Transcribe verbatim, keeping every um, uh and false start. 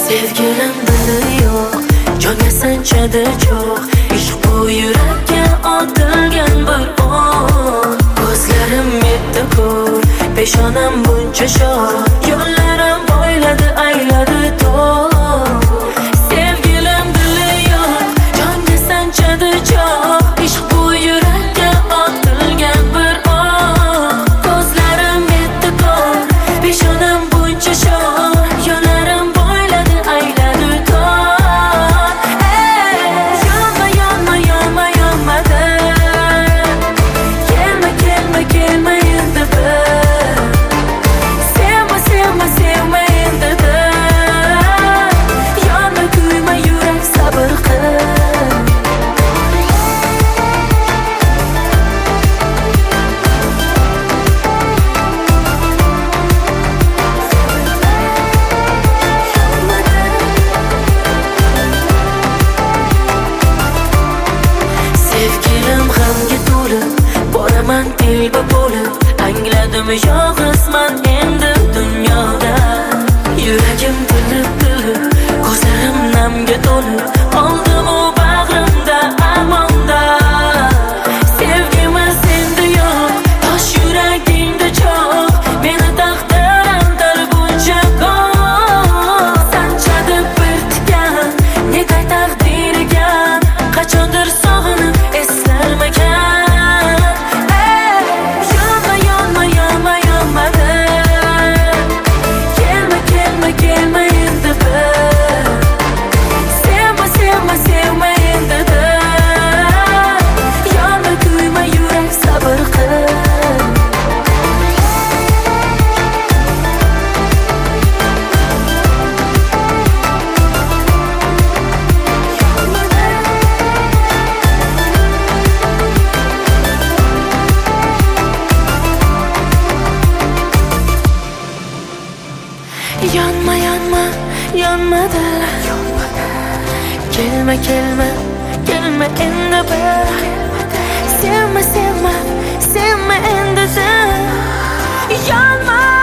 Sevgilim dili yo'q, jonga sanchadi cho'g'. Ishq bu yurakka otilgan bir o'q. Ko'zlarim yetti ko'r, peshonam buncha shoh. Yo'llarim bo'yladi ayladi to'q. Sevgilim dili yo'q, jonga sanchadi cho'g'. Ishq bu yurakka otilgan bir o'q. Ko'zlarim yetti ko'r, peshonam buncha shoh. Yo'llarim bo'yladi ayladi to'q. Yonma, yonma, yonma, yonmadi. Kelma, kelma, kelma endi bir. Sevma, sevma, sevma endi bir. Yonma, kuyma, yurak sabr qil. Sevgilim g'amga to'lib, boraman telba bo'lib. Angladim yolg'izman endi dunyoda. Yuragim tilib tilib, ko'zlarim namga to'lib. Qoldim u bag'rimda armonda. Sevgimiz endi yo'q, tosh yuragingda cho'g'. Meni taqdirim buncha ko'p. Sanchadi bir tikan, negay taqdiriga. Qachondir sog'inib eslarmagan. Yonma, yonma, yonma, yonmadi. Kelma, kelma, kelma endi bir. Sevma, sevma, sevma endi bir. Yonma, kuyma, yurak sabr qil. Yonma, yonma, yonmadi. Kelma, kelma, kelma endi bir. Sevma, sevma, sevma endi sen. Yonma.